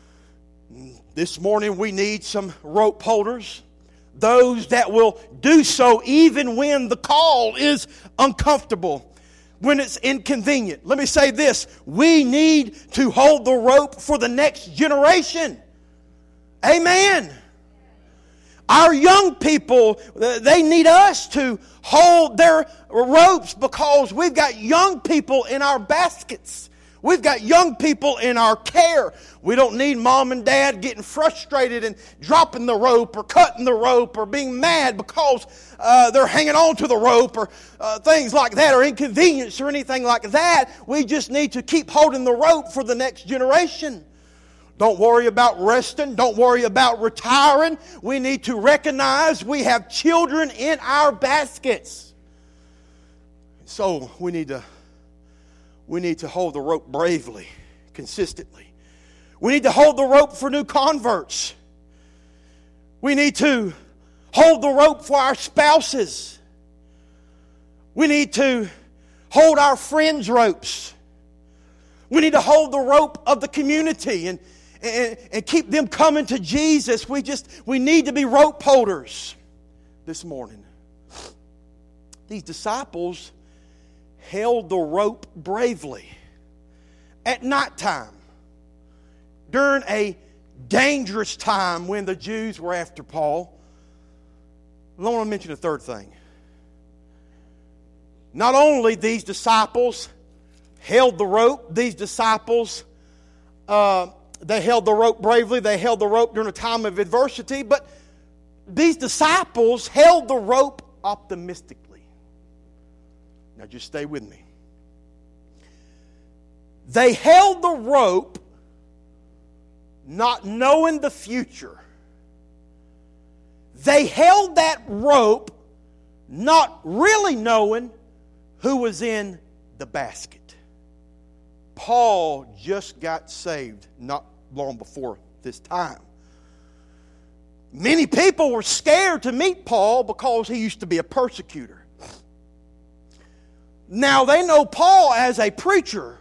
This morning we need some rope holders. Those that will do so even when the call is uncomfortable, when it's inconvenient. Let me say this. We need to hold the rope for the next generation. Amen. Our young people, they need us to hold their ropes, because we've got young people in our baskets. We've got young people in our care. We don't need mom and dad getting frustrated and dropping the rope or cutting the rope or being mad because uh, they're hanging on to the rope or uh, things like that, or inconvenience or anything like that. We just need to keep holding the rope for the next generation. Don't worry about resting. Don't worry about retiring. We need to recognize we have children in our baskets. So we need to We need to hold the rope bravely, consistently. We need to hold the rope for new converts. We need to hold the rope for our spouses. We need to hold our friends' ropes. We need to hold the rope of the community and, and, and keep them coming to Jesus. We just we need to be rope holders this morning. These disciples held the rope bravely at nighttime during a dangerous time when the Jews were after Paul. I want to mention a third thing. Not only these disciples held the rope, these disciples, uh, they held the rope bravely, they held the rope during a time of adversity, but these disciples held the rope optimistically. Now just stay with me. They held the rope not knowing the future. They held that rope not really knowing who was in the basket. Paul just got saved not long before this time. Many people were scared to meet Paul because he used to be a persecutor. Now they know Paul as a preacher.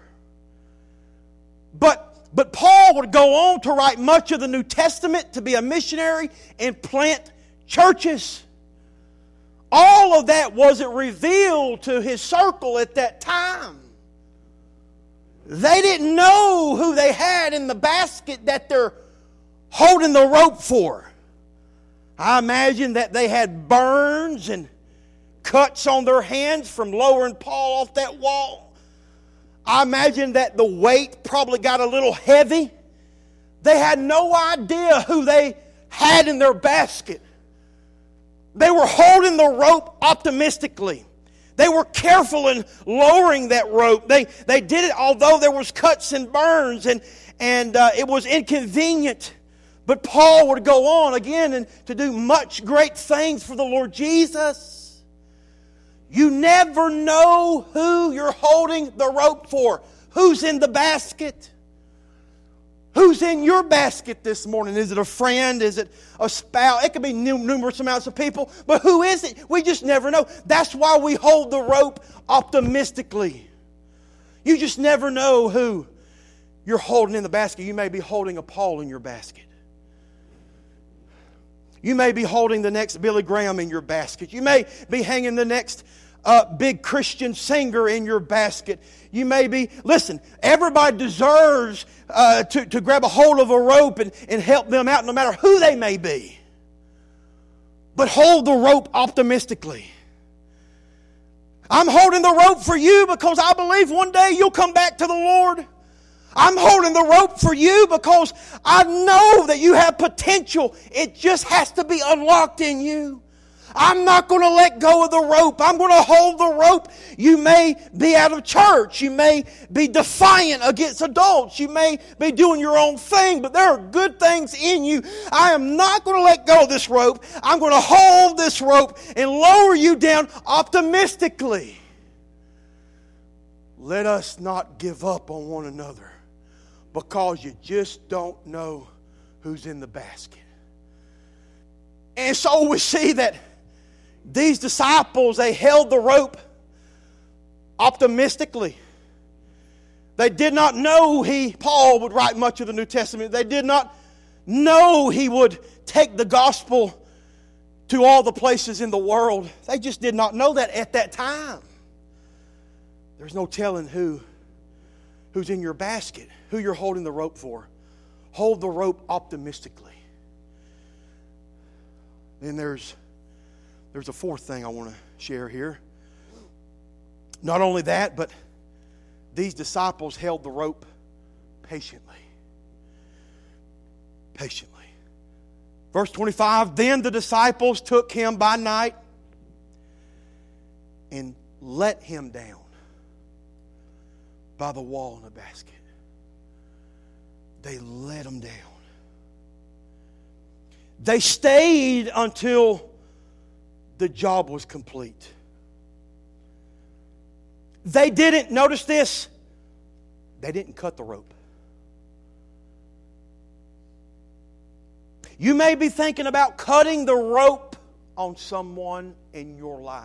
But, but Paul would go on to write much of the New Testament, to be a missionary and plant churches. All of that wasn't revealed to his circle at that time. They didn't know who they had in the basket that they're holding the rope for. I imagine that they had burns and cuts on their hands from lowering Paul off that wall. I imagine that the weight probably got a little heavy. They had no idea who they had in their basket. They were holding the rope optimistically. They were careful in lowering that rope. They, they did it although there was cuts and burns and, and uh, it was inconvenient. But Paul would go on again and to do much great things for the Lord Jesus. You never know who you're holding the rope for. Who's in the basket? Who's in your basket this morning? Is it a friend? Is it a spouse? It could be numerous amounts of people. But who is it? We just never know. That's why we hold the rope optimistically. You just never know who you're holding in the basket. You may be holding a Paul in your basket. You may be holding the next Billy Graham in your basket. You may be hanging the next uh, big Christian singer in your basket. You may be, listen, everybody deserves uh, to, to grab a hold of a rope and, and help them out no matter who they may be. But hold the rope optimistically. I'm holding the rope for you because I believe one day you'll come back to the Lord. I'm holding the rope for you because I know that you have potential. It just has to be unlocked in you. I'm not going to let go of the rope. I'm going to hold the rope. You may be out of church. You may be defiant against adults. You may be doing your own thing, but there are good things in you. I am not going to let go of this rope. I'm going to hold this rope and lower you down optimistically. Let us not give up on one another because you just don't know who's in the basket. And so we see that these disciples, they held the rope optimistically. They did not know he, Paul, would write much of the New Testament. They did not know he would take the gospel to all the places in the world. They just did not know that at that time. There's no telling who, who's in your basket, who you're holding the rope for. Hold the rope optimistically. Then there's There's a fourth thing I want to share here. Not only that, but these disciples held the rope patiently. Patiently. Verse twenty-five, then the disciples took him by night and let him down by the wall in a basket. They let him down. They stayed until the job was complete. They didn't, notice this, they didn't cut the rope. You may be thinking about cutting the rope on someone in your life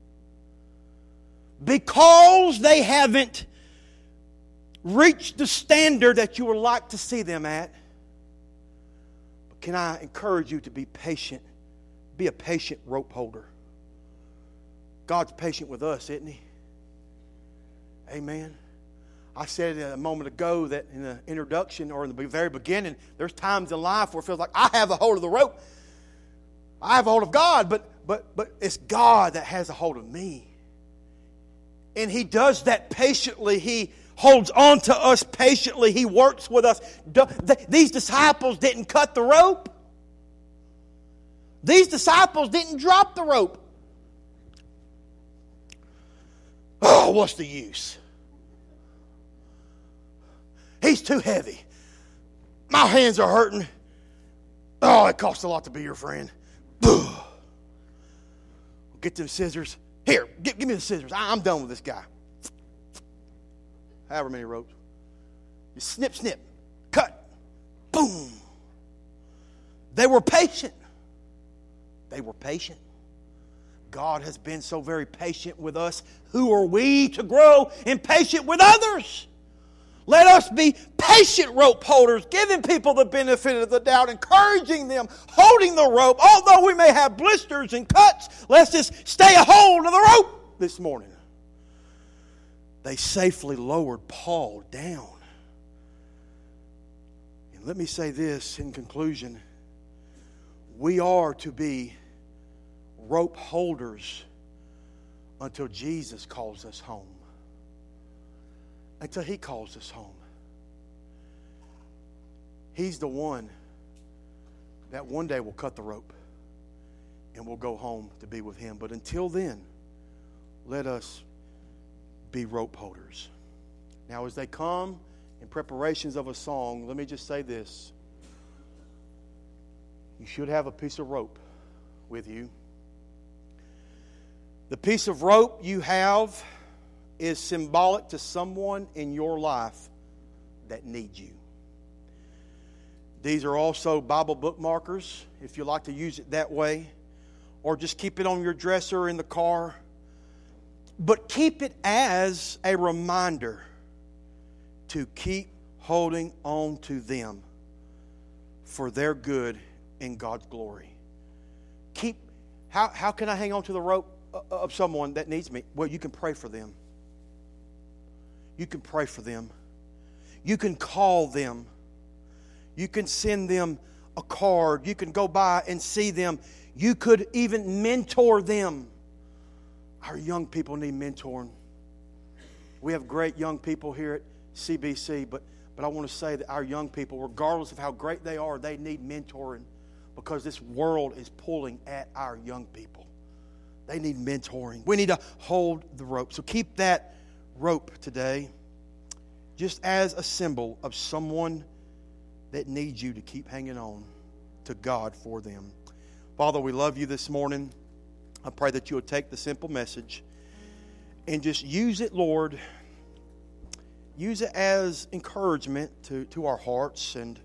because they haven't reached the standard that you would like to see them at. But can I encourage you to be patient? Be a patient rope holder. God's patient with us, isn't He? Amen. I said a moment ago that in the introduction or in the very beginning, there's times in life where it feels like I have a hold of the rope. I have a hold of God, but but but it's God that has a hold of me. And He does that patiently. He holds on to us patiently. He works with us. These disciples didn't cut the rope. These disciples didn't drop the rope. Oh, what's the use? He's too heavy. My hands are hurting. Oh, it costs a lot to be your friend. Get them scissors. Here, give, give me the scissors. I, I'm done with this guy. However many ropes. You snip, snip, cut, boom. They were patient. They were patient. God has been so very patient with us. Who are we to grow impatient with others? Let us be patient rope holders, giving people the benefit of the doubt, encouraging them, holding the rope. Although we may have blisters and cuts, let's just stay a hold of the rope this morning. They safely lowered Paul down. And let me say this in conclusion. We are to be rope holders until Jesus calls us home. Until He calls us home. He's the one that one day will cut the rope and we'll go home to be with Him. But until then, let us be rope holders. Now, as they come in preparations of a song, let me just say this. You should have a piece of rope with you. The piece of rope you have is symbolic to someone in your life that needs you. These are also Bible bookmarkers, if you like to use it that way, or just keep it on your dresser in the car. But keep it as a reminder to keep holding on to them for their good and God's glory. Keep. How, how can I hang on to the rope of someone that needs me? Well, you can pray for them. You can pray for them. You can call them. You can send them a card. You can go by and see them. You could even mentor them. Our young people need mentoring. We have great young people here at C B C, but, but I want to say that our young people, regardless of how great they are, they need mentoring because this world is pulling at our young people. They need mentoring. We need to hold the rope. So keep that rope today just as a symbol of someone that needs you to keep hanging on to God for them. Father, we love you this morning. I pray that you will take the simple message and just use it, Lord. Use it as encouragement to, to our hearts. And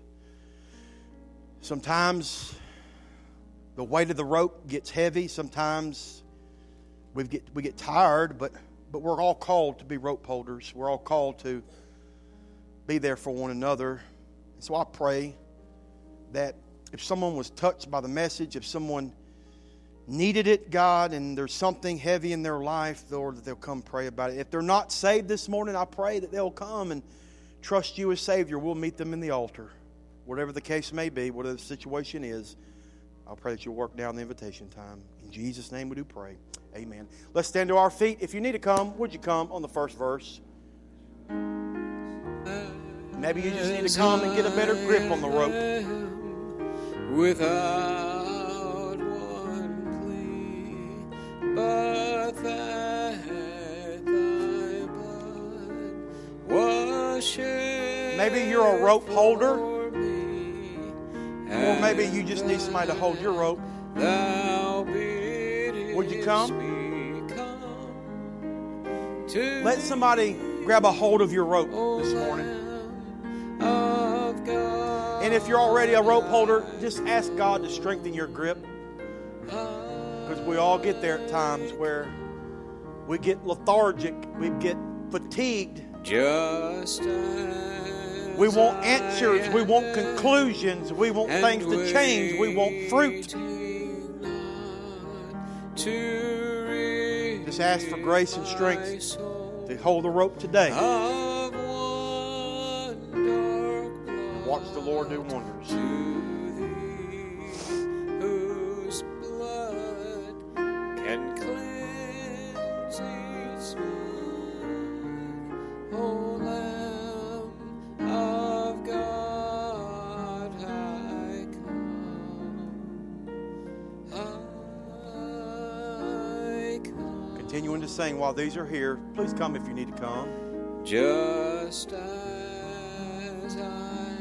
sometimes the weight of the rope gets heavy. Sometimes we get we get tired, but but we're all called to be rope holders. We're all called to be there for one another. And so I pray that if someone was touched by the message, if someone needed it, God, and there's something heavy in their life, Lord, that they'll come pray about it. If they're not saved this morning, I pray that they'll come and trust you as Savior. We'll meet them in the altar. Whatever the case may be, whatever the situation is, I'll pray that you'll work down the invitation time. In Jesus' name we do pray. Amen. Let's stand to our feet. If you need to come, would you come on the first verse? Maybe you just need to come and get a better grip on the rope. Without one plea, but that thy blood was shed. Maybe you're a rope holder, for me, or maybe you just need somebody to hold your rope. Thou biddest Would you come? me come to Let somebody grab a hold of your rope this morning. of God. And if you're already a rope holder, just ask God to strengthen your grip. Because we all get there at times where we get lethargic, we get fatigued. Just as We want answers, we want conclusions, we want things to change, we want fruit. Just ask for grace and strength to hold the rope today. Of Watch the Lord do wonders. To thee, whose blood can cleanse each man, O Lamb of God, I come, I come. Continuing to sing while these are here. Please come if you need to come. Just as I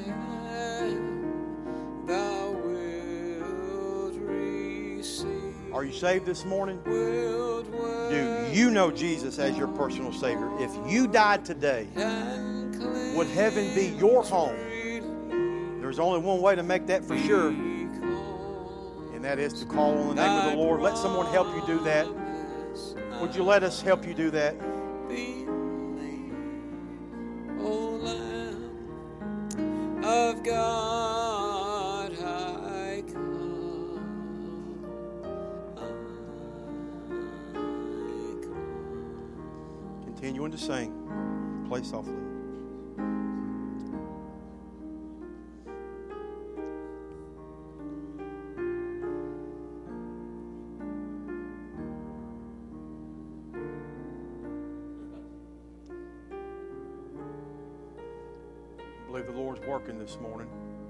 am, thou wilt receive. Are you saved this morning? Wilt Do you know Jesus as your personal Savior? If you died today, would heaven be your home? There's only one way to make that for sure, and that is to call on the name of the Lord. Let someone help you do that. Would you let us help you do that? Of God, I come, I come. Continuing to sing. Play softly. I believe the Lord's working this morning.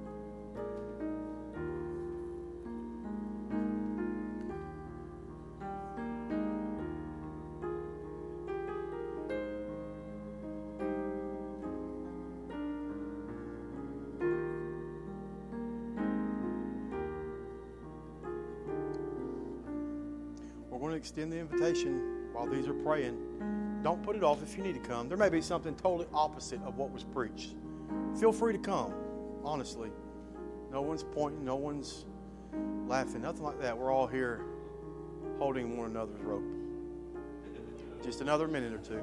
We're going to extend the invitation while these are praying. Don't put it off if you need to come. There may be something totally opposite of what was preached. Feel free to come, honestly. No one's pointing, no one's laughing, nothing like that. We're all here holding one another's rope. Just another minute or two.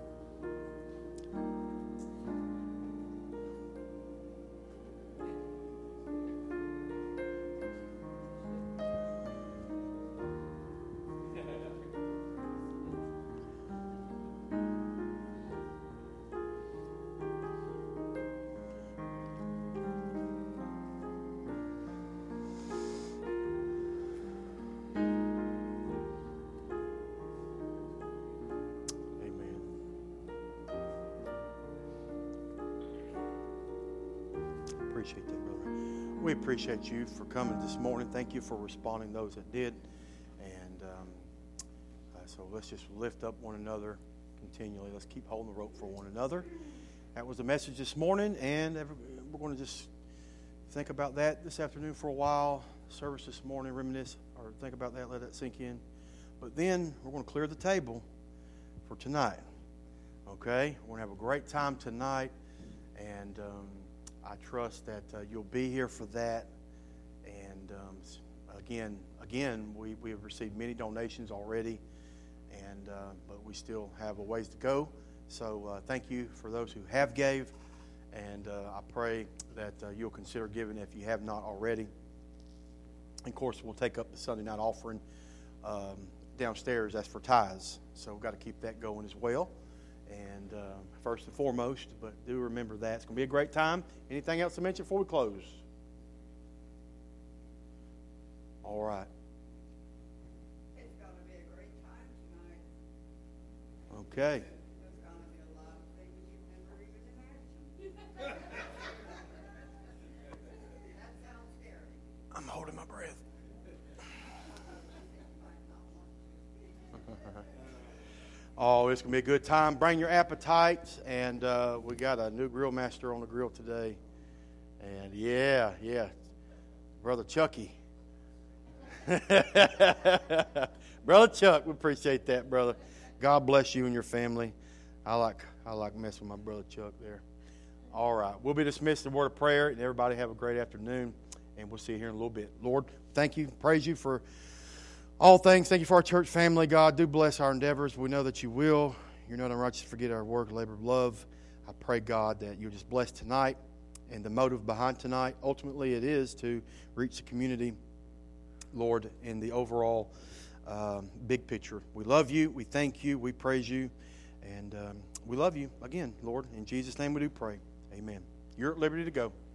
Appreciate that, brother. We appreciate you for coming this morning. Thank you for responding, those that did. And um, uh, so let's just lift up one another continually. Let's keep holding the rope for one another. That was the message this morning, and every, we're going to just think about that this afternoon for a while. Service this morning, reminisce, or think about that, let that sink in. But then we're going to clear the table for tonight. Okay? We're going to have a great time tonight, and um, I trust that uh, you'll be here for that. And um, again, again, we, we have received many donations already, and uh, but we still have a ways to go. So uh, thank you for those who have gave, and uh, I pray that uh, you'll consider giving if you have not already. And of course, we'll take up the Sunday night offering um, downstairs. That's for tithes, so we've got to keep that going as well. And uh, first and foremost, but do remember that. It's going to be a great time. Anything else to mention before we close? All right. It's going to be a great time tonight. Okay. There's going to be a lot of things you've never even imagined. That sounds scary. I'm holding my breath. Oh, it's going to be a good time. Bring your appetites. And uh, we got a new grill master on the grill today. And yeah, yeah. Brother Chucky. Brother Chuck, we appreciate that, brother. God bless you and your family. I like I like messing with my brother Chuck there. All right. We'll be dismissed in a word of prayer. And everybody have a great afternoon. And we'll see you here in a little bit. Lord, thank you. Praise you for all things. Thank you for our church family, God. Do bless our endeavors. We know that you will. You're not unrighteous to forget our work, labor of love. I pray, God, that you'll just bless tonight and the motive behind tonight. Ultimately, it is to reach the community, Lord, in the overall um, big picture. We love you. We thank you. We praise you. And um, we love you again, Lord. In Jesus' name we do pray. Amen. You're at liberty to go.